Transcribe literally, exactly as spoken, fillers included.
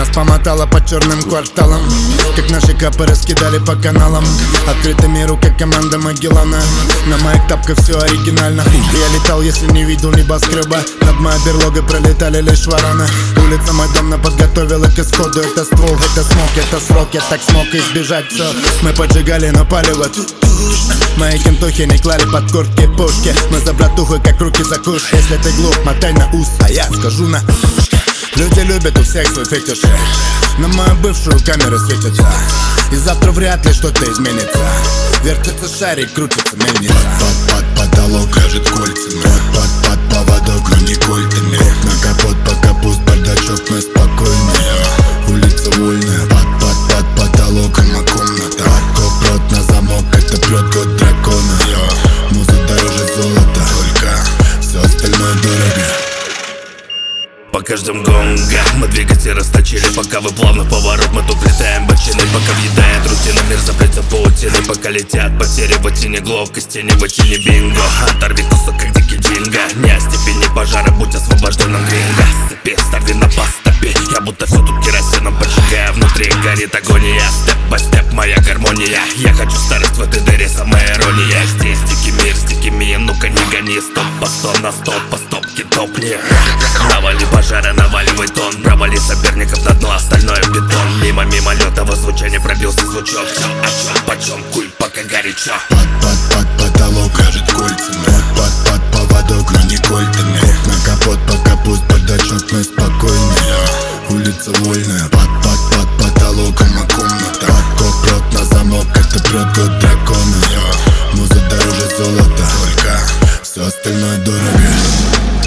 помотала по черным кварталам, как наши капы раскидали по каналам. Открытый миру, как команда Магеллана. На моих тапках все оригинально. Я летал, если не видел небоскреба. Над моей берлогой пролетали лишь вороны. Улица мой дом, но подготовила к исходу. Это ствол, это смог, это срок. Я так смог избежать все. Мы поджигали, но палево. Мои кентухи не клали под куртки пушки. Мы за братухой, как руки за куш. Если ты глуп, мотай на ус, а я скажу на ушко. Люди любят у всех свой фетиш. На мою бывшую камеры светятся. И завтра вряд ли что-то изменится. Вертится шарик, крутится мельница. Под, под, под потолок ляжет кольцами. Под, под, под поводок, но не кольтами. На капот, пока пуст бардачок, мы спокойные. Улица вольная. Под, под, под потолоком, а комната. Под коп, на замок, это прет год дракона. Муза дороже золота, только все остальное дорого. По каждым гонга мы двигатель расточили. Пока вы плавно в поворот, мы тут летаем бочиной. Пока въедает рутина, мир запрется паутиной. Пока летят потери в тени, ловкости не в тени бинго. Оторви кусок, как дикий джинго. Не о степени пожара, будь освобожденным гринго. Сцепи, стави на поступи. Я будто все тут керосином поджигаю. Внутри горит агония. Степ по степ, моя гармония. Я хочу старость в этой дыре, самая ирония. Здесь дикий мир с дикими, ну-ка не гони. Стоп по сто на стоп, по стопке топни. Навали пожара, наваливай тон. Провали соперников на дно, остальное бетон. Мимо мимолетного звучания пробился звучок. Все о чем, почем, куй, пока горячо. Под, под, под потолок ляжет кольцами. Под, под, под поводок, но не кольтами. На капот, пока пуст бардачок, мы спокойные. Улица вольная. Под, под, под потолоком, а комната. Под коп, рот на замок, это прет год дракона. Муза дороже золота, только все остальное дорого.